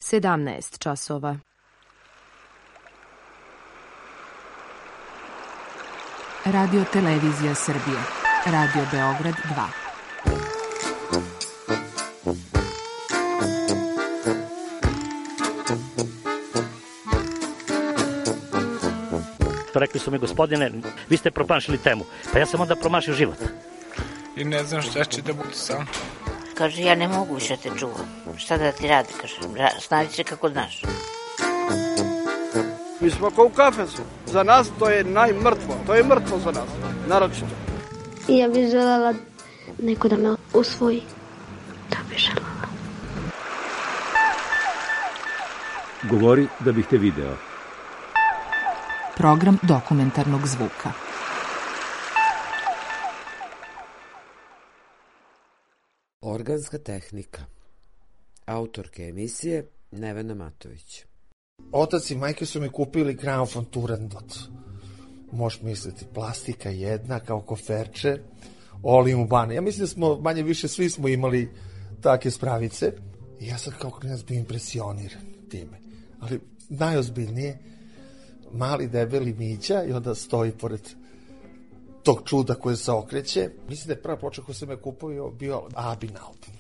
17 časova. Radio Televizija Srbije. Radio Beograd 2. Rekli su mi, gospodine, vi ste promašili temu. Pa ja sam onda promašio život. I ne znam šta će da bude sam. Kaže, ja ne mogu više te čuvam. Šta da ti radi, kaže, snađi se kako znaš. Mi smo kao u kafesu. Za nas to je najmrtvo. To je mrtvo za nas, naročito. Ja bih želela neko da me usvoji. To bih želela. Govori da bih te video. Program dokumentarnog zvuka. Organska tehnika. Autorke emisije Nevena Matović. Otac i majke su mi kupili gramofon Turandot. Možeš misliti, plastika jedna kao koferče, olijum ban. Ja mislim da smo, manje više, svi smo imali take spravice. I ja sam kao klinac bio impresioniran time. Ali najozbiljnije, mali debeli Mića i onda stoji pored tog čuda koje se okreće. Mislim da je prva ploča koju sam je kupio bio Abin album.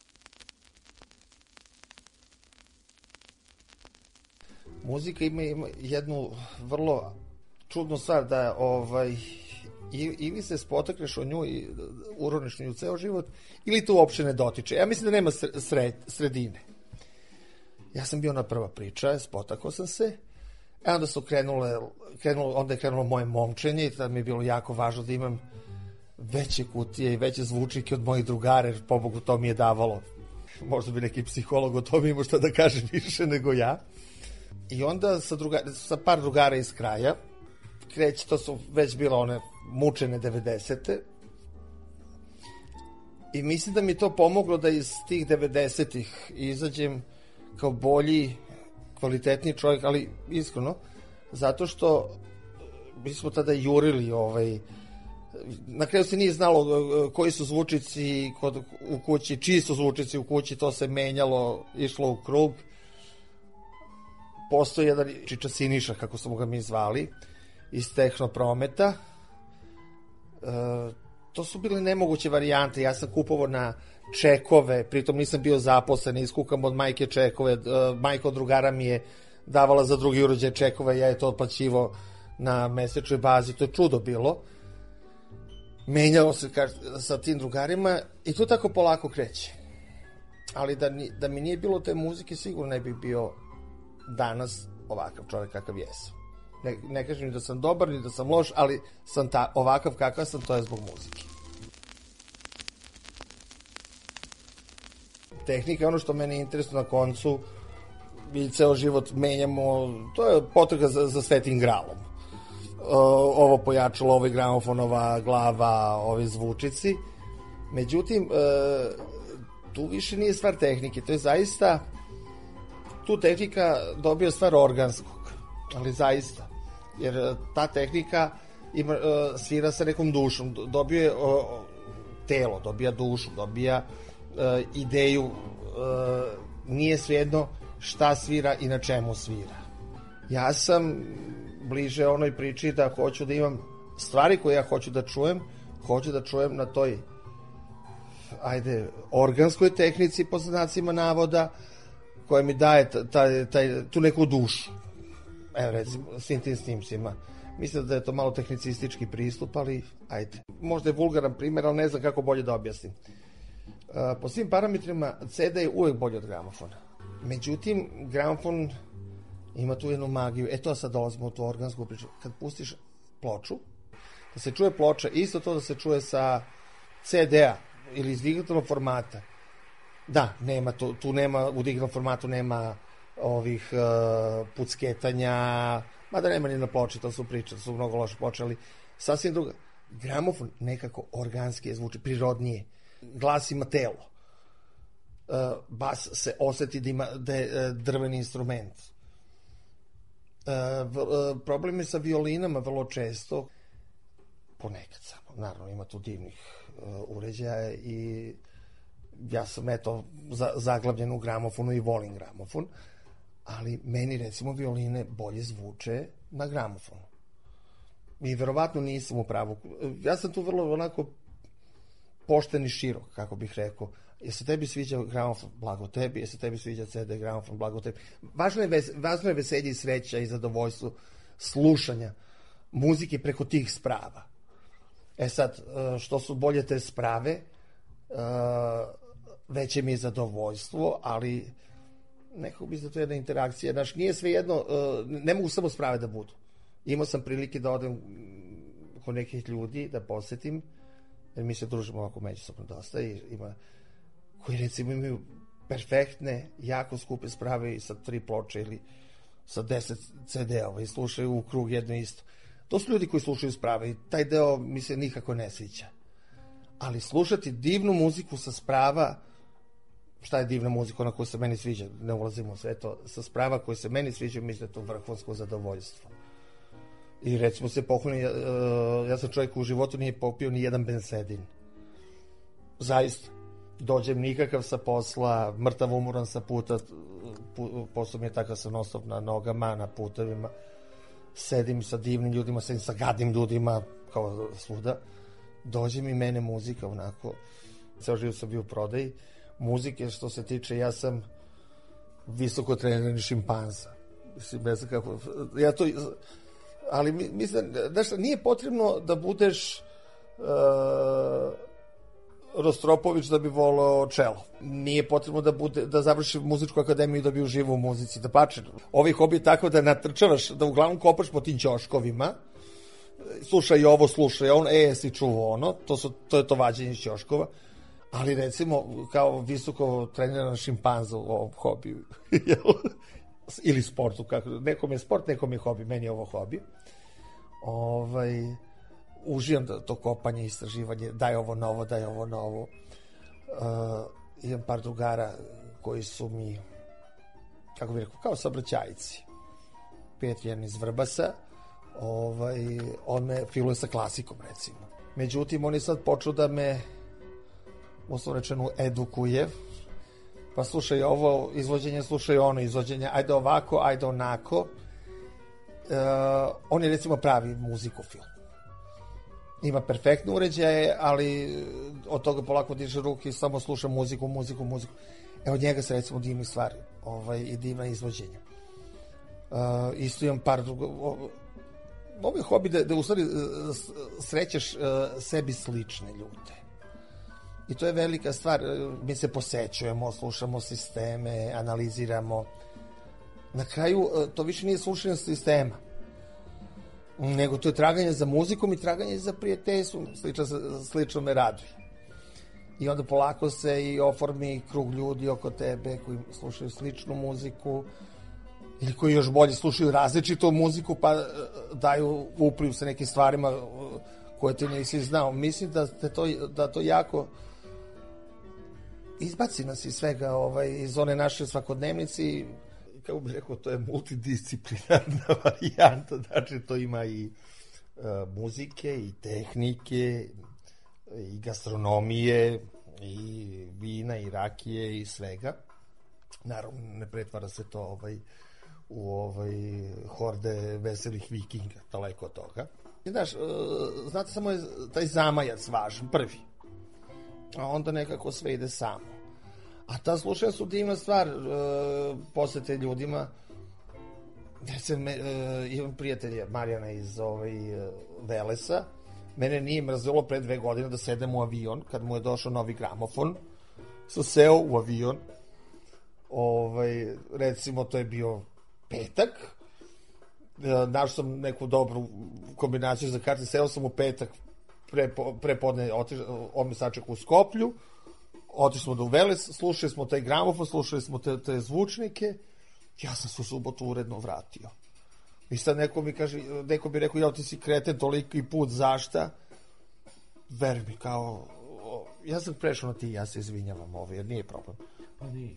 Muzika ima jednu vrlo čudnu stvar da ili se spotakneš o nju i uroniš nju ceo život, ili to uopšte ne dotiče. Ja mislim da nema sredine. Ja sam bio na prva priča, spotakao sam se, onda su onda je krenulo moje momčenje i tad mi je bilo jako važno da imam veće kutije i veće zvučnike od mojih drugara, jer pobogu to mi je davalo. Možda bi neki psiholog o tome imao šta da kaže više nego ja. I onda sa par drugara iz kraja kreće, to su već bila one mučene 90. I mislim da mi to pomoglo da iz tih 90-ih izađem kao bolji, kvalitetniji čovjek, ali iskreno, zato što mi smo tada jurili, na kraju se nije znalo koji su zvučici u kući, čiji su zvučici u kući, to se menjalo, išlo u krug. Postoji jedan Čiča Siniša, kako smo ga mi zvali, iz Tehnoprometa. To su bile nemoguće varijante. Ja sam kupovao na čekove, pritom nisam bio zaposlen, iskukam od majke čekove. Majka od drugara mi je davala za drugi urođaj čekove, ja je to otplaćivao na mesečnoj bazi. To je čudo bilo. Menjalo se sa tim drugarima i to tako polako kreće. Ali da mi nije bilo te muzike, sigurno ne bih bio danas ovakav čovjek kakav jesam. Ne kažem ni da sam dobar, ni da sam loš, ali sam ovakav kakav sam, to je zbog muzike. Tehnika je ono što mene interesuje na koncu i ceo život menjamo, to je potrega za svetim gralom. Ovo pojačalo, ovaj gramofonova glava, ovi zvučici. Međutim, tu više nije stvar tehnike, to je zaista, tu tehnika dobio stvar organskog, ali zaista, jer ta tehnika svira sa nekom dušom, dobio je telo, dobija dušu, dobija ideju, nije svejedno šta svira i na čemu svira. Ja sam bliže onoj priči da hoću da imam stvari koje ja hoću da čujem na toj organskoj tehnici, po znacima navoda, koja mi daje tu neku dušu. Evo, recimo, svim tim snimcima. Mislim da je to malo tehnicistički pristup, ali ajde. Možda je vulgaran primjer, ali ne znam kako bolje da objasnim. Po svim parametrima CD je uvek bolje od gramofona. Međutim, gramofon ima tu jednu magiju. To sad dolazimo u tu organsku priču. Kad pustiš ploču, da se čuje ploča, isto to da se čuje sa CD-a ili iz digitalnog formata. Da, nema tu nema, u digitalnom formatu nema ovih pucketanja, mada nema ni na ploči, to su priče, to su mnogo loše ploče, ali sasvim druga. Gramofon nekako organski zvuči, prirodnije. Glas ima telo. Bas se oseti da je drveni instrument. Problem je sa violinama vrlo često, ponekad samo, naravno ima tu divnih uređaja i ja sam zaglavljen u gramofonu i volim gramofon, ali meni recimo violine bolje zvuče na gramofonu. I verovatno nisam u pravu. Ja sam tu vrlo onako pošten i širok, kako bih rekao. Jer se tebi sviđa gramofon, blago tebi, jer se tebi sviđa CD gramofon, blago tebi. Važno je veselje i sreća i zadovoljstvo slušanja muzike preko tih sprava. Sad, što su bolje te sprave, veće mi je zadovoljstvo, ali nekako bi za to jedna interakcija. Znaš, nije sve jedno, ne mogu samo sprave da budu. Imao sam prilike da odem kod nekih ljudi, da posetim, jer mi se družimo ovako međusobno dosta i ima koji recimo imaju perfektne, jako skupe sprave i sa 3 ploče ili sa 10 CD-ova i slušaju u krug jedno isto. To su ljudi koji slušaju sprave i taj deo mi se nikako ne sviđa. Ali slušati divnu muziku sa sprava, šta je divna muzika, ona koja se meni sviđa, ne ulazimo u sve to, sa sprava koje se meni sviđa, mislim da je to vrhunsko zadovoljstvo. I recimo se pohvalim, ja sam čovjek u životu nije popio ni jedan bensedin. Zaista. Dođem nikakav sa posla, mrtav umoran sa puta, posao mi je takav sam non-stop na nogama, na putevima, sedim sa divnim ljudima, sedim sa gadnim ljudima, kao svuda. Dođe mi mene muzika onako, ceo život sam bio u prodaji, muzike što se tiče, ja sam visoko trenirani šimpanza. Mislim, ne znam kako, ja to, ali mislim, znaš, nije potrebno da budeš Rostropović da bi volao čelo. Nije potrebno da završi muzičku akademiju da bi uživao u muzici. Da pače, ovaj hobi je tako da natrčavaš, da uglavnom kopaš po tim ćoškovima, slušaj ovo, slušaj ono, si čuo ono, to je to vađenje iz ćoškova, ali recimo kao visoko treniran šimpanza u ovom hobiju ili sportu, nekom je sport, nekom je hobi, meni je ovo hobi. Uživam to kopanje, istraživanje, daj ovo novo. Imam par drugara koji su mi, kako bih rekao, kao saobraćajci. Prijatelj iz Vrbasa, on me filuje sa klasikom, recimo. Međutim, on je sad počeo da me, uslovno rečeno, edukuje, pa slušaj ovo izvođenje, slušaj ono izvođenje, ajde ovako, ajde onako. On je, recimo, pravi muzikofil. Ima perfektne uređaje, ali od toga polako diže ruke i samo sluša muziku. Evo od njega se recimo divni stvari i divna izvođenja. Isto imam par ovo je hobi da u stvari srećeš sebi slične ljude. I to je velika stvar. Mi se posećujemo, slušamo sisteme, analiziramo. Na kraju to više nije slušanje sistema, nego to je traganje za muzikom i traganje za prijateljstvom, slično me raduje. I onda polako se i oformi krug ljudi oko tebe koji slušaju sličnu muziku ili koji još bolje slušaju različitu muziku pa daju upliv sa nekim stvarima koje ti nisi znao. Mislim da to jako izbaci nas iz svega, iz one naše svakodnevnici. Kako bih rekao, to je multidisciplinarna varijanta, znači to ima i muzike, i tehnike, i gastronomije, i vina, i rakije, i svega. Naravno, ne pretvara se to u horde veselih vikinga, daleko od toga. Znaš, znate, samo je taj zamajac važan, prvi. A onda nekako sve ide samo. A ta slušanja su divna stvar, posete ljudima. Imam prijatelja Marijana iz Velesa. Mene nije mrzelo pre 2 godine da sedem u avion, kad mu je došao novi gramofon. Sam seo u avion. Recimo, to je bio petak. Našao sam neku dobru kombinaciju za karte. Seo sam u petak, prepodne on me sačekao u Skoplju. Otišli smo do Veles, slušali smo taj gramofon, slušali smo te zvučnike, ja sam se u subotu uredno vratio. I sad neko bi rekao, ja ti si kreten toliki put, zašta? Veruj mi, kao, ja sam prešao na ti, ja se izvinjavam jer nije problem. Pa nije.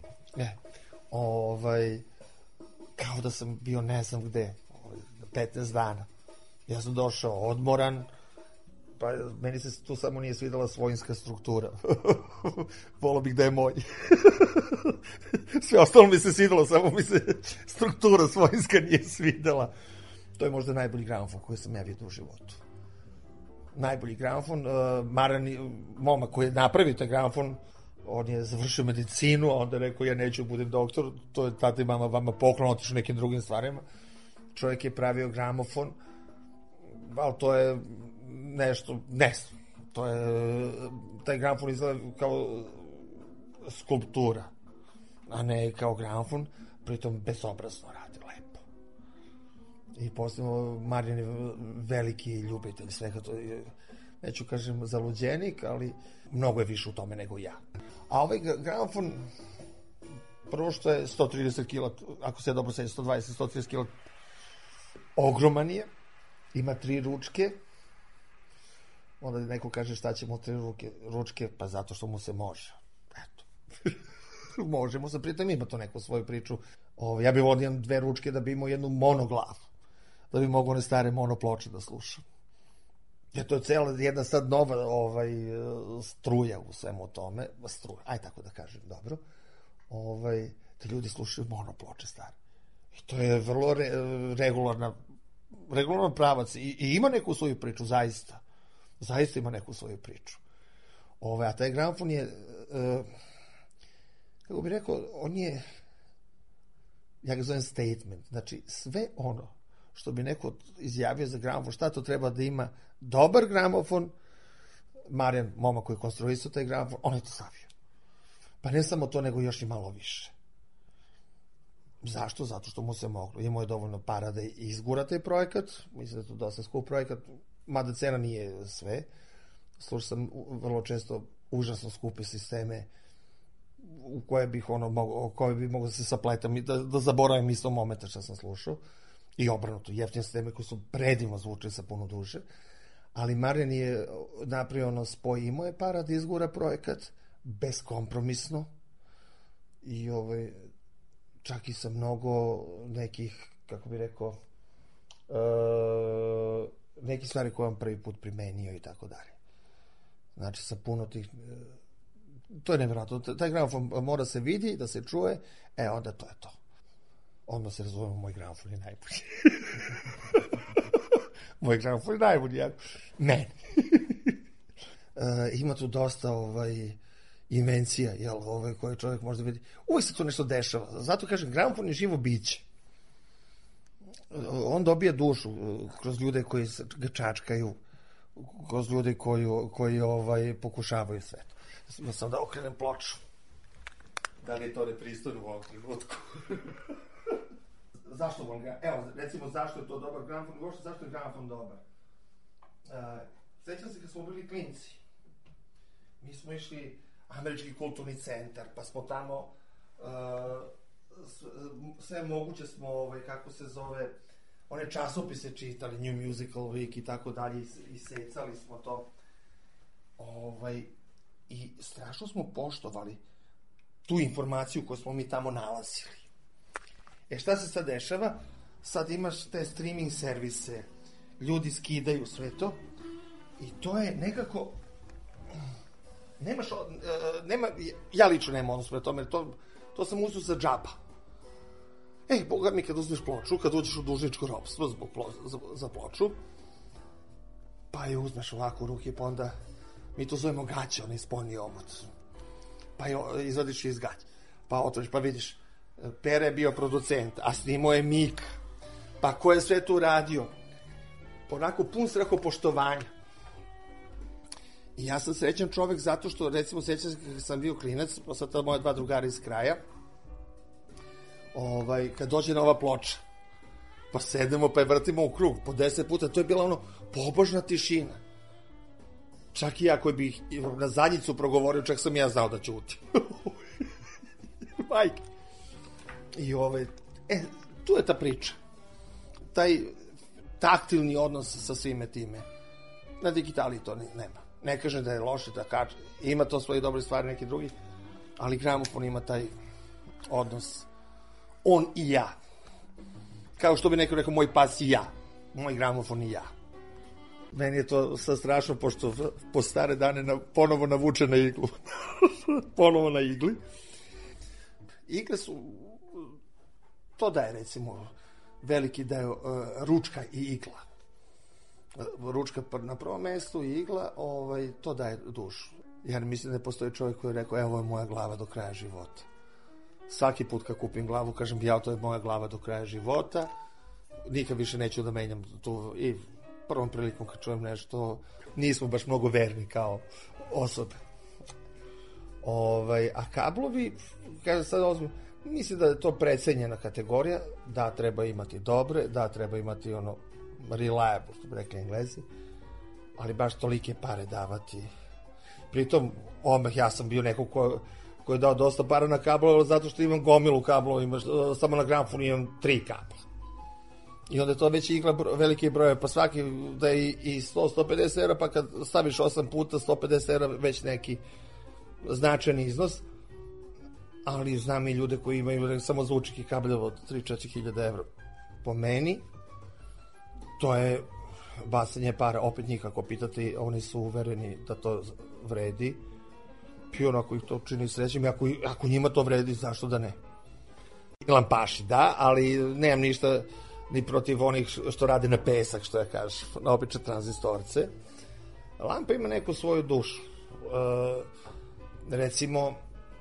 Kao da sam bio ne znam gde, 15 dana. Ja sam došao odmoran, pa meni se tu samo nije svidela svojinska struktura. volao bih da je moj. Sve ostalo mi se svidelo, samo mi se struktura svojinska nije svidela. To je možda najbolji gramofon koji sam ja vidio u životu. Najbolji gramofon. Maran, momak koji je napravio taj gramofon, on je završio medicinu, a onda je rekao ja neću budem doktor, to je tata i mama vama poklon, otišu nekim drugim stvarima. Čovjek je pravio gramofon, ali to je nešto, to je, taj gramofon izgleda kao skulptura, a ne kao gramofon, pritom bezobrazno radi lepo. I posebno Marin je veliki ljubitelj svega, to je, neću kažem zaluđenik, ali mnogo je više u tome nego ja. A ovaj gramofon, prvo što je 130 kg, ako se dobro seća, 120-130 kg, ogroman je, ima 3 ručke, onda neko kaže šta ćemo 3 ručke, pa zato što mu se može. Eto. Možemo se, pritom ima to neku svoju priču. Ja bih vodio 2 ručke da bi imao jednu monoglavu, da bi mogo one stare monoploče da slušam. Jer to je cijela jedna sad nova struja u svemu tome, struja, aj tako da kažem, dobro, da ljudi slušaju monoploče stare. I to je vrlo regularan pravac i ima neku svoju priču, zaista ima neku svoju priču. A taj gramofon je, kako bih rekao, on je, ja ga zovem statement, znači sve ono što bi neko izjavio za gramofon, šta to treba da ima dobar gramofon, Marijan, momak koji je konstruisao taj gramofon, on je to stavio. Pa ne samo to, nego još i malo više. Zašto? Zato što mu se moglo. Imao je dovoljno para da izgura taj projekat, mislim da je to dosta skup projekat, mada cena nije sve. Slušao sam vrlo često užasno skupe sisteme u koje bih mogao da se sapletam i da zaboravim isto momenta što sam slušao. I obrnuto, jeftine sisteme koji su predivno zvučili sa puno duše. Ali Marijan je napravio spoj, imao je para da izgura projekat, beskompromisno. I čak i sa mnogo nekih, kako bih rekao, neki stvari koje on prvi put primenio i tako dalje. Znači, sa puno tih... To je nevjerojatno. Taj gramofon mora se vidi, da se čuje, onda to je to. Odmah se razumemo, moj gramofon je najbolji. Moj gramofon je najbolji, meni. Ima tu dosta invencija, koje čovjek može da vidi. Uvijek se tu nešto dešava. Zato kažem, gramofon je živo biće. On dobija dušu kroz ljude koji ga čačkaju, kroz ljude koji pokušavaju sve to. Ja sam da okrenem ploču. Da li je to nepristojno u ovom trenutku? Zašto volim gramofon? Evo, recimo, zašto je to dobar gramofon? Zašto je gramofon dobar? Sećam se kad smo bili klinci. Mi smo išli Američki kulturni centar, pa smo tamo sve moguće smo, kako se zove, one časopise čitali, New Musical Week i tako dalje, i secali smo to. I strašno smo poštovali tu informaciju koju smo mi tamo nalazili. Šta se sad dešava? Sad imaš te streaming servise, ljudi skidaju sve to i to je nekako ja lično nemam odnos pre tome, to sam uzeo za džaba. Boga mi, kad uzmeš ploču, kad uđeš u dužničko ropstvo za ploču, pa je uzmeš ovako u ruke, pa onda mi to zovemo gaće, onaj spoljni omot, pa je izvadiš iz gaće, pa otvoriš, pa vidiš Pera je bio producent, a snimao je Mika, pa ko je sve tu radio, onako pun strahopoštovanja. I ja sam srećan čovek zato što, recimo, sećam se kad sam bio klinac, pa sad moja 2 drugara iz kraja, kad dođe nova ploča, pa sedemo pa je vrtimo u krug po 10 puta, to je bila pobožna tišina. Čak i ja koji bih na zadnjicu progovorio, čak sam ja znao da ćuti. Majke. I tu je ta priča. Taj taktilni odnos sa svime time. Na digitali to nema. Ne kažem da je loše, da kaže, ima to svoje dobre stvari, neki drugi, ali gramofon ima taj odnos on i ja. Kao što bi neko rekao, moj pas i ja. Moj gramofon i ja. Meni je to sad strašno, pošto po stare dane ponovo navuče na iglu. ponovo na igli. Igle su, to daje recimo veliki deo ručka i igla. Ručka na prvom mestu i igla, to daje dušu. Ja ne mislim da postoji čovjek koji je rekao, evo je moja glava do kraja života. Svaki put kad kupim glavu, kažem, ja, to je moja glava do kraja života, nikad više neću da menjam tu. I prvom prilikom kad čujem nešto, nismo baš mnogo verni kao osobe. A kablovi, kažem sad ozbiljno, mislim da je to precenjena kategorija, da treba imati dobre, da treba imati reliable, što bi rekli Englezi, ali baš tolike pare davati. Pritom, ja sam bio neko ko je dao dosta para na kablove, zato što imam gomilu kablova, samo na gramofonu imam 3 kabla. I onda je to već igla velike broje, pa svaki da je i 100-150 €, pa kad staviš 8 puta 150 € već neki značajni iznos, ali znam i ljude koji imaju samo zvučnik kabljeva od 3-4 hiljade €. Po meni, to je bacanje para, opet njih ako pitate, oni su uvereni da to vredi, i onako ih to čini srećem, ako njima to vredi, zašto da ne? Lampaši, da, ali nemam ništa ni protiv onih što rade na pesak, što ja kažem, na obične tranzistorce. Lampa ima neku svoju dušu. Recimo,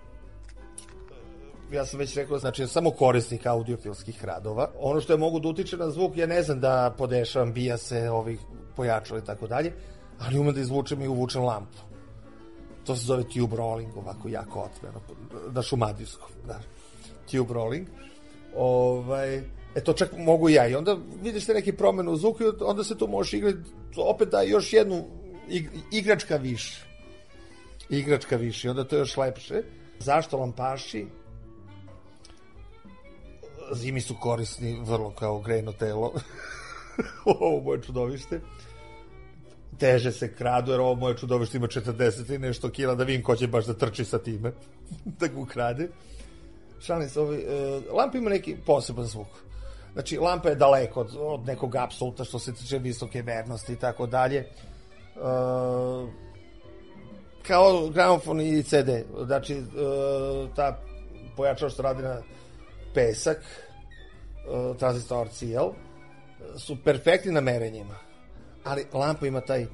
ja sam već rekao, znači, samo korisnik audiofilskih radova. Ono što je mogu da utiče na zvuk, ja ne znam da podešavam bijase, ovih pojačala i tako dalje, ali umem da izvučem i uvučem lampu. To se zove tube rolling, ovako jako otvoreno, na šumadijskom, da. Tube rolling. To čak mogu ja. I onda vidiš te neke promene u zvuku i onda se tu možeš igrati, opet da još jednu igračka više. Igračka više. I onda to je još lepše. Zašto lampaši? Zimi su korisni vrlo kao grejno telo. Ovo moje čudovište. Teže se kradu, jer ovo moje čudovište ima 40 i nešto kila, da vidim ko će baš da trči sa time, da ga ukrade. Šalim se, lampa ima neki poseban zvuk. Znači, lampa je daleko od nekog apsoluta što se tiče visoke vernosti i tako dalje. Kao gramofon i CD. Znači, ta pojačala što radi na pesak, tranzistorci, su perfektni na merenjima. Ali lampa ima taj...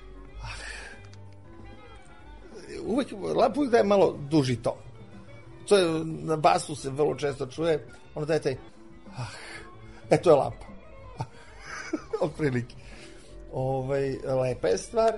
Lampa uvijek daje malo duži ton. To je, na basu se vrlo često čuje, ono daje taj... to je lampa. Od prilike. Lepa je stvar.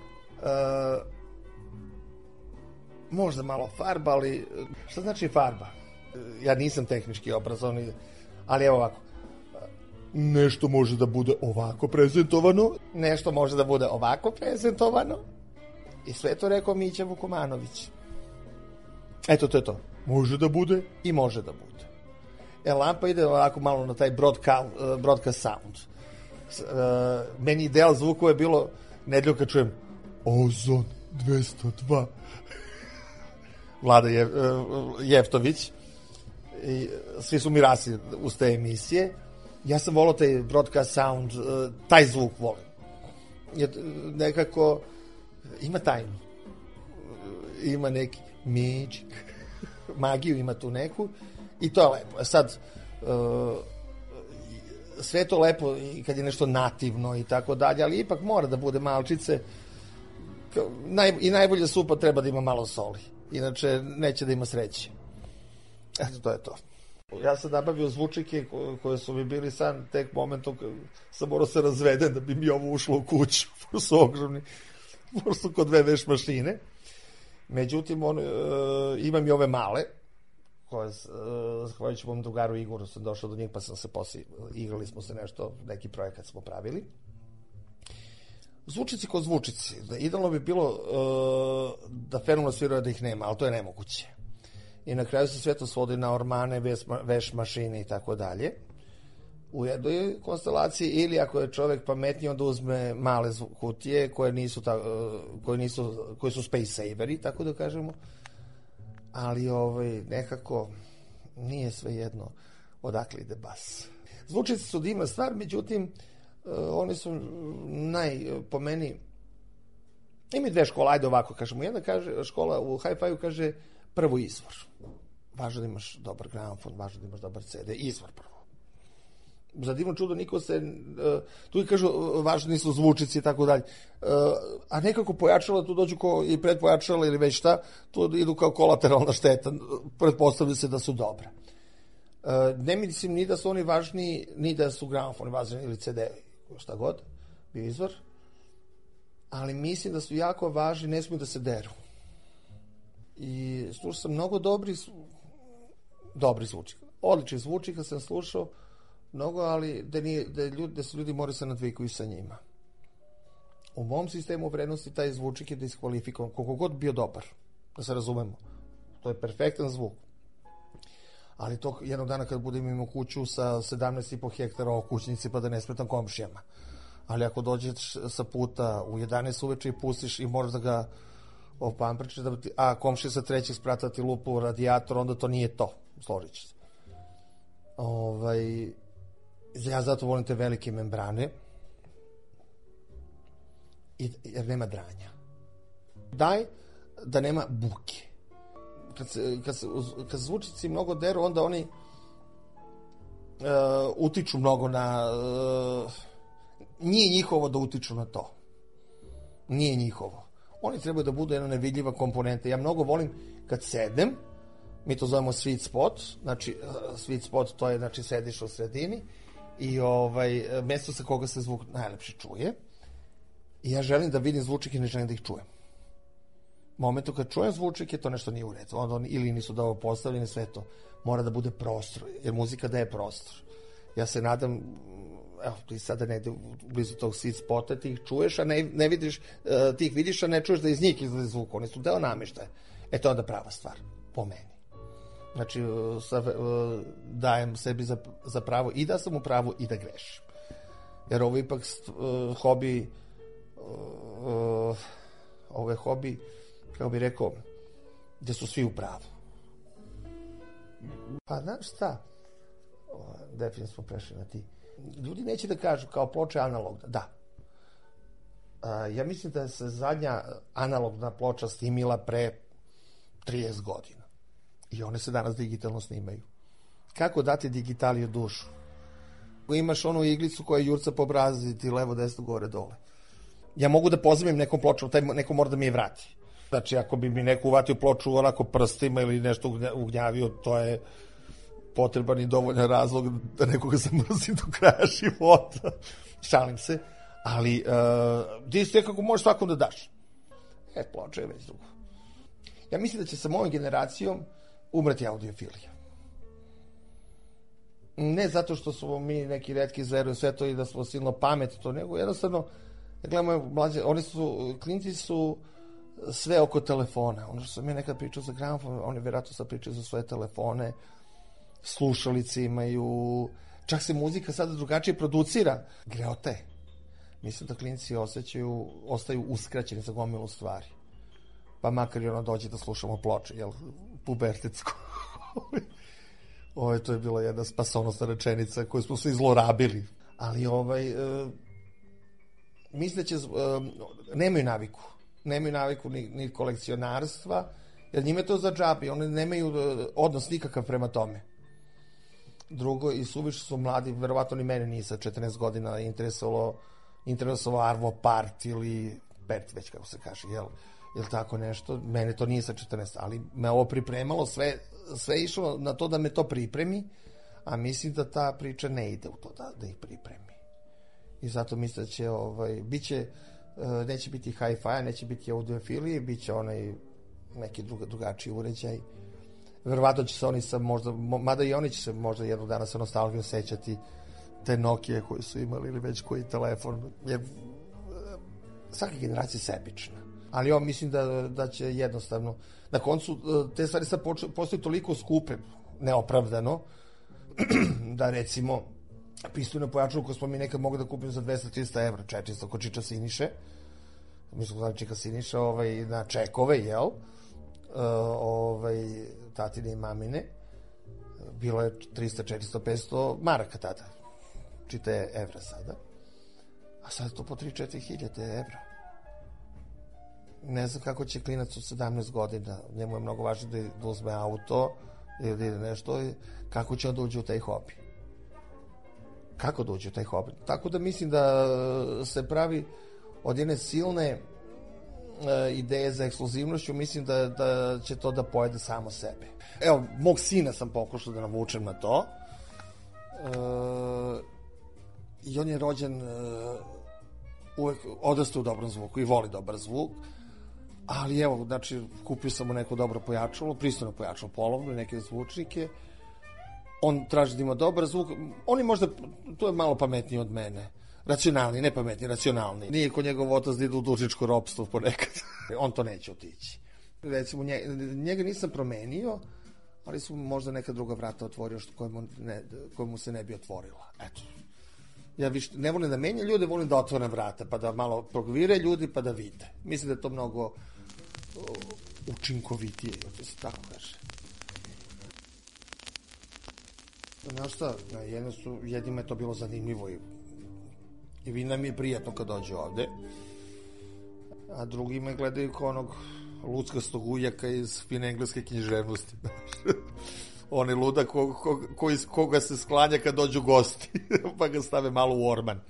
Možda malo farba, ali... Šta znači farba? Ja nisam tehnički obrazovan, ali evo ovako. Nešto može da bude ovako prezentovano, nešto može da bude ovako prezentovano, i sve to rekao Mića Vukomanović. Eto, to je to. Može da bude i može da bude. Lampa ide ovako malo na taj broadcast sound. Meni ideal zvukova je bilo nedelju kad čujem Ozon 202 Vlada Jeftović, i svi su mi rasli uz te emisije. Ja sam volao taj broadcast sound, taj zvuk volim. Nekako ima tajnu. Ima neki magic. Magiju ima tu neku i to je lepo. Sad, sve to lepo i kad je nešto nativno i tako dalje, ali ipak mora da bude malčice. I najbolje supa treba da ima malo soli. Inače, neće da ima sreće. Eto, to je to. Ja sam nabavio zvučnike koje su mi bili san tek momentom kad sam morao se razvedem da bi mi ovo ušlo u kuću. Su ogromni. Prosto kod 2 veš mašine. Međutim, imam i ove male, koje, zahvaljujući mom drugaru Igoru, sam došao do njih, pa sam se poslije, igrali smo se nešto, neki projekat smo pravili. Zvučici kod zvučici. Idealno bi bilo da fenomenalno sviraju da ih nema, ali to je nemoguće. I na kraju se sve to svodi na ormane, veš mašine i tako dalje. U jednoj konstelaciji, ili ako je čovjek pametniji, onda uzme male kutije koje su space saveri, tako da kažemo. Ali nekako nije sve jedno odakle ide bas. Zvučice su divna stvar, međutim, oni su po meni Ima dve škole, ajde ovako kažemo. Jedna kaže, škola u Hi-Fi-u kaže prvo izvor. Važno da imaš dobar gramofon, važno da imaš dobar CD, izvor prvo. Za divno čudo niko se, tu i kažu važni su zvučici i tako dalje, a nekako pojačala, tu dođu i predpojačala ili već šta, tu idu kao kolateralna šteta, pretpostavlja se da su dobra. Ne mislim ni da su oni važni, ni da su gramofoni važni ili CD, šta god, bio izvor, ali mislim da su jako važni, ne smiju da se deru. I slušao sam mnogo dobri zvučnika. Odličnih zvučnika sam slušao mnogo, ali da se ljudi moraju se nadvikuju sa njima. U mom sistemu vrednosti taj zvučnik je diskvalifikovan, koliko god bio dobar, da se razumemo. To je perfektan zvuk. Ali to jednog dana kad budem imao kuću sa 17,5 hektara okućnici, pa da ne smetam komšijama. Ali ako dođeš sa puta u 11 uveče i pustiš i moraš da ga opamprčiš, a komšija sa trećeg sprata ti lupa u radijator, onda to nije to. Složit ću se. Ja zato volim te velike membrane, jer nema dranja. Daj da nema buke. Kad zvučnici mnogo deru, onda oni utiču mnogo na... Nije njihovo da utiču na to. Nije njihovo. Oni trebaju da budu jedna nevidljiva komponenta. Ja mnogo volim kad sedem, mi to zovemo sweet spot, znači sweet spot to je, znači sediš u sredini i mesto sa koga se zvuk najlepše čuje. I ja želim da vidim zvučnike i ne želim da ih čujem. U momentu kad čujem zvučnike, to nešto nije u redu. Onda oni ili nisu dobro postavljeni, sve to. Mora da bude prostor, jer muzika daje prostor. Ja se nadam, evo, ti sada negde blizu tog sweet spota, ti ih čuješ, a ne vidiš, ti ih vidiš, a ne čuješ da iz njih izlazi zvuk. Oni su deo namještaja. To je onda prava stvar, po meni. Znači, dajem sebi za pravo i da sam u pravu i da grešim. Jer ovo je ipak hobi, ovo je hobi, kako bih rekao, gde su svi u pravu. Pa, znaš šta? Definitivno smo prešli na ti. Ljudi neće da kažu kao ploča analogna. Da. Ja mislim da se zadnja analogna ploča snimila pre 30 godina. I one se danas digitalno snimaju. Kako dati digitaliju dušu? Imaš onu iglicu koja jurca po brazi, ti levo, desno, gore, dole. Ja mogu da pozemim nekom pločom, taj neko mora da mi je vrati. Znači, ako bi mi neko uvatio ploču onako prstima ili nešto ugnjavio, to je potreban i dovoljan razlog da nekoga zamrzi do kraja života. Šalim se. Ali, ti se nekako možeš svakom da daš. Ploča je već drugo. Ja mislim da će sa mojom generacijom umreti audiofilija. Ne zato što smo mi neki retki zveruju sve to i da smo silno pametni to, nego jednostavno, gledamo mlađe, klinci su sve oko telefona. Ono što sam ja nekad pričao za gramofon, oni vjerojatno sad pričaju za svoje telefone, slušalice imaju, čak se muzika sada drugačije producira. Greota je. Mislim da klinci ostaju uskraćeni za gomilu stvari. Pa makar i ono dođe da slušamo ploče, jel, pubertetsko. To je bila jedna spasonosna rečenica koju smo svi zlorabili. Ali mislim da će, nemaju naviku ni kolekcionarstva, jer njima je to za džabi, oni nemaju odnos nikakav prema tome. Drugo, i suviše su mladi, verovatno ni mene nije sa 14 godina interesovalo Arvo Part ili Pert, već kako se kaže, jel tako nešto, mene to nije sa 14, ali me ovo pripremalo, sve je išlo na to da me to pripremi, a mislim da ta priča ne ide u to da ih pripremi. I zato mislim da će, neće biti hi-fi, neće biti audiofilije, bit će neki drugačiji uređaj. Verovatno će se oni mada i oni će se možda jednog dana sa nostalgijom sećati te Nokia koje su imali ili već koji telefon. Svaka generacija je sebična. Ali ja mislim da će jednostavno, na koncu te stvari sad postaju toliko skupe, neopravdano, da recimo pristojno pojačalo koje smo mi nekad mogli da kupimo za 200-300 evra, 400 kod Čiča Siniše, mi smo gledali Čika Siniša na čekove, jel? Tatine i mamine, bilo je 300, 400, 500 maraka tada, čite evra sada, a sad je to po 3-4 hiljade evra. ne znam kako će klinac od 17 godina, njemu je mnogo važno da uzme auto ili da ide nešto, kako će on da uđe u taj hobi. Kako da uđe u taj hobi? Tako da mislim da se pravi od jedne silne ideje za ekskluzivnošću, mislim da će to da pojede samo sebe. Evo, mog sina sam pokušao da navučem na to. I on je rođen uvek odrastao u dobrom zvuku i voli dobar zvuk, ali evo, znači, kupio sam mu neko dobro pojačalo, pristojno pojačalo polovno, neke zvučnike. On traži da ima dobar zvuk, on je možda, to je malo pametniji od mene, racionalni, ne pametni, racionalni. Nije ko njegov otac da ide u dužničko ropstvo ponekad, on to neće otići. Recimo, njega nisam promenio, ali su možda neka druga vrata otvorio koje mu se ne bi otvorila. Eto. Ja više ne volim da menjam ljude, volim da otvorim vrata, pa da malo progvire ljudi, pa da vide. Mislim da je to mnogo učinkovitije, da se tako kaže. Znaš šta, jednima je to bilo zanimljivo i vi nam je prijatno kad dođe ovde, a drugi me gledaju kao onog luckastog ujaka iz fine engleske književnosti. On je ludak koga se sklanja kad dođu gosti, pa ga stave malo u orman.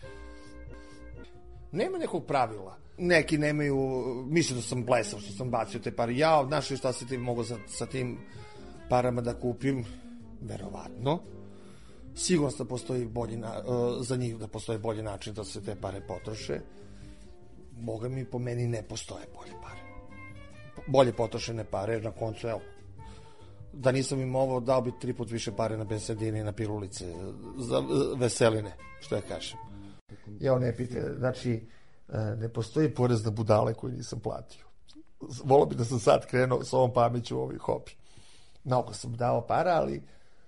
Nema nekog pravila. Neki nemaju, mislim da sam blesav što sam bacio te pare. Ja, znaš šta se ti mogu sa tim parama da kupim? Verovatno. Sigurno da postoji za njih da postoji bolji način da se te pare potroše. Boga mi, po meni ne postoje bolje pare. Bolje potrošene pare, jer na koncu, evo, da nisam im ovo, dao bi 3 put više pare na bensedine i na pirulice za veseline, što ja kažem. Ja ne pite, znači, ne postoji porez na budale koji nisam platio. Volao bi da sam sad krenuo s ovom pameću u ovih hobi. Mnogo sam dao para, ali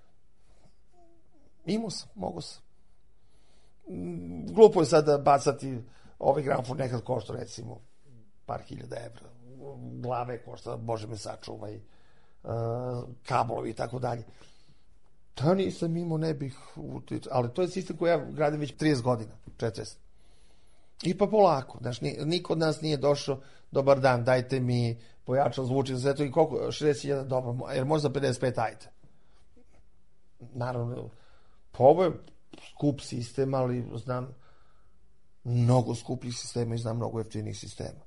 imao sam, mogo sam. Glupo je sada bacati ovaj gramofon, nekad košta recimo par hiljada evra. Glave košta, Bože me sačuvaj, kablovi i tako dalje. Da nisam imao, ne bih uticao, ali to je sistem koji ja gradim već 30 godina, 40. I pa polako, znaš, niko od nas nije došao, dobar dan, dajte mi pojačal zvučnik za to i koliko, 60.000, dobro, jer možda 55, ajde. Naravno, pa ovo je skup sistem, ali znam mnogo skupljih sistema i znam mnogo jeftinih sistema.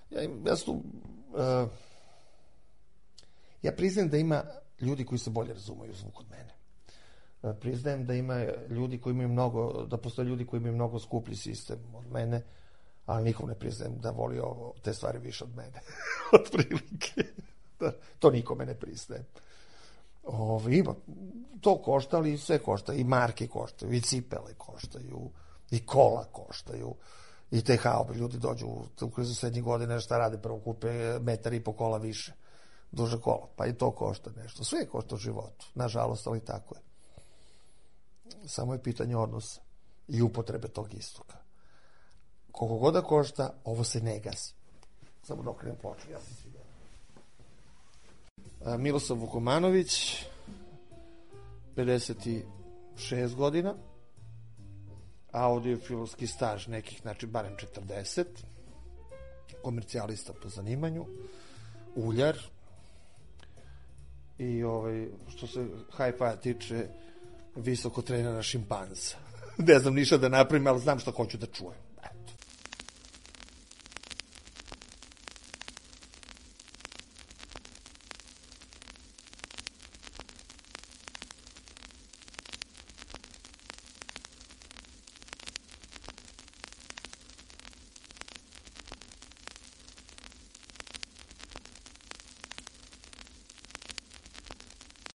Ja priznajem da ima ljudi koji se bolje razumeju zvuk od mene. Priznajem da ima ljudi koji imaju mnogo, da postoje ljudi koji imaju mnogo skuplji sistem od mene, ali nikom ne priznajem da voli te stvari više od mene. Od prilike. To nikome ne priznajem. Ima, to košta, ali sve košta. I marke koštaju, i cipele koštaju, i kola koštaju, i te haube. Ljudi dođu u krizu srednjih godina, šta rade, prvo kupe 1,5 metra kola više. Duže kola, pa i to košta nešto. Sve košta u životu, nažalost, ali tako je. Samo je pitanje odnosa i upotrebe tog istoka. Koliko god da košta, ovo se ne gasi. Samo da okrenem ploču, ja sam sviđa. Milosav Vukomanović, 56 godina, audiofilski staž nekih, znači barem 40, komercijalista po zanimanju, uljar, i što se hi-fi tiče, visoko trenirana šimpanza. Ne znam ništa da napravim, ali znam šta hoću da čujem.